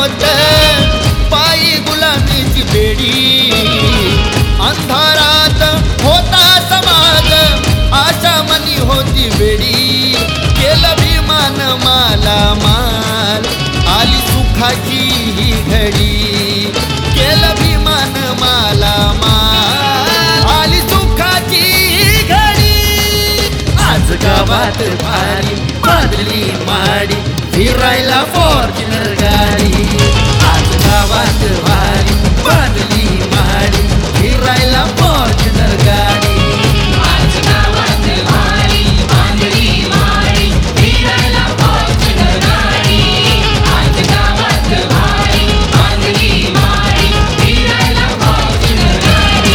होत पायी गुलामीची बेडी अंधारात होता समाज आशा मनी होती वेडी केलं विमान माला माल आली सुखाची ही घडी केलं विमान माला माल आली सुखाची ही घडी आज गावात भारी बादली माडी फिरायला फॉर्च्युनर गाडी आज गावात भारी बादली माडी फिरायला फॉर्च्युनर गाडी आज गावात भारी बांधली माडी फिरायला फॉर्च्युनर गाडी आज गावात भारी बांधली माडी फिरायला फॉर्च्युनर गाडी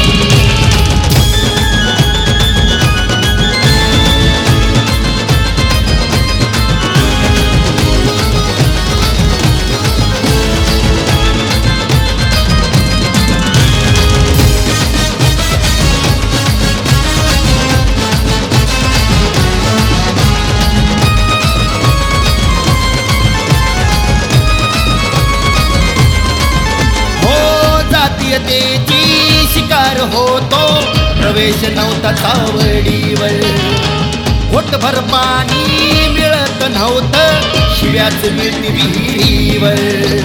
जातीयतेची शिकार होतो प्रवेश नव्हता चावडीवर घोटभर पाणी मिळत नव्हतं शिव्याच मिळती विहिरीवर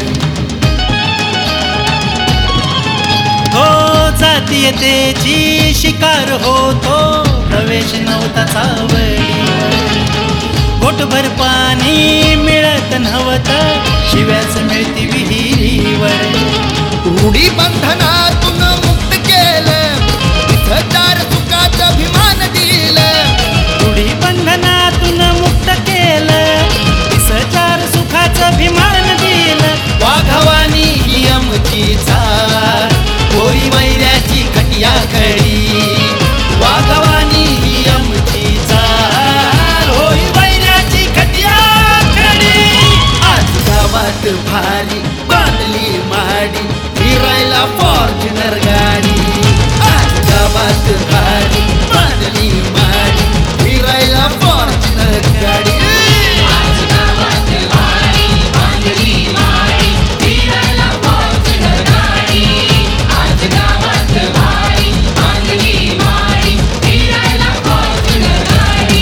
हो जातीयतेची शिकार होतो प्रवेश नव्हता चावडीवर घोटभर पाणी मिळत नव्हतं शिव्याच मिळती विहिरीवर रूढी बंधनातून मुक्त केलं इथं चार सुखाचं अभिमान दिलं रूढी बंधनातून मुक्त केलं चार सुखाचं अभिमान दिलं वाघवानी ही आमची चाल होई वैऱ्याची खटिया खडी वाघवानी ही आमची चाल होई वैऱ्याची खटिया खडी आज गावात भारी बादली माडी फिरायला फॉर्च्युनर गाडी आज गावात भारी बादली माडी फिरायला फॉर्च्युनर गाडी आज गावात भारी बांधली माडी फिरायला फॉर्च्युनर गाडी आज गावात भारी बांधली माडी फिरायला फॉर्च्युनर गाडी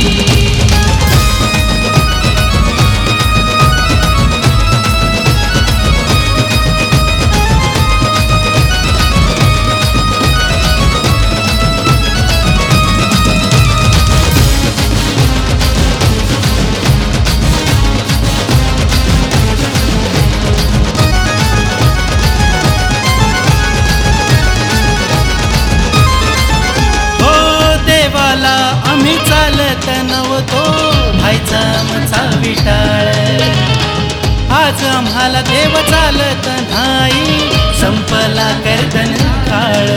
हो देवाला आम्ही चालत नव्हतो व्हायचा आमचा विटाळ आज आम्हाला देव चालत नाही संपला कर्दन काळ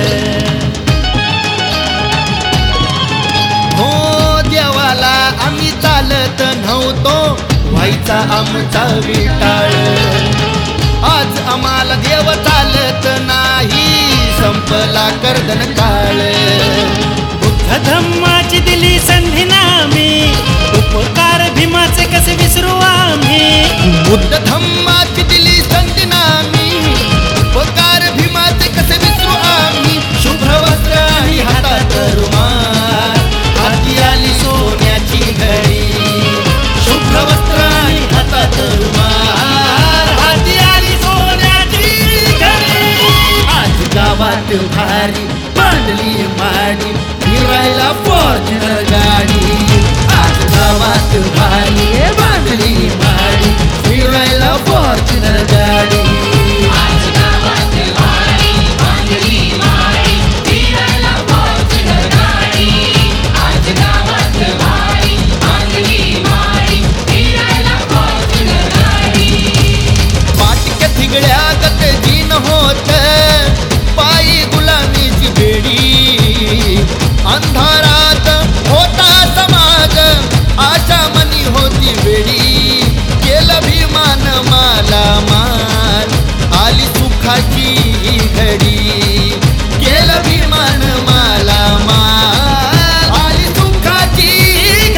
हो देवाला आम्ही चालत नव्हतो व्हायचा आमचा विटाळ आज आम्हाला देव चालत नाही संपला कर्दन काळ बुद्ध धम्माची दिली संधी नामी उपकार भीमाचे कसे विसरू आम्ही बुद्ध धम्माची दिली संधी नामी उपकार भीमाचे कसे विसरू आम्ही शुभ्र वस्त्र आणि हातात रुमाल हाती आली सोन्याची घडी शुभ्र वस्त्र आणि हातात रुमाल हाती आली सोन्याची घडी आज गावात भारी बांधली माडी फिरायला फॉर्च्युनर गाडी आज गावात भारी बांधली माडी फिरायला फॉर्च्युनर गाडी आज गावात भारी बांधली माडी फिरायला फॉर्च्युनर गाडी आज गावात भारी बांधली माडी फिरायला फॉर्च्युनर गाडी पाटिक्या थिगड्या गत जीन होत पायी गुलामीची बेडी अंधारात होता समाज आशा मनी होती वेडी केलं विमान माला माल आली सुखाची ही घडी केलं विमान माला माल आली सुखाची ही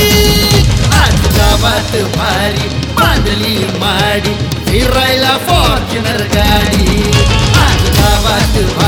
घडी आज गावात भारी बांधली माडी फिरायला फॉर फॉर्च्युनर गाडी आज गावात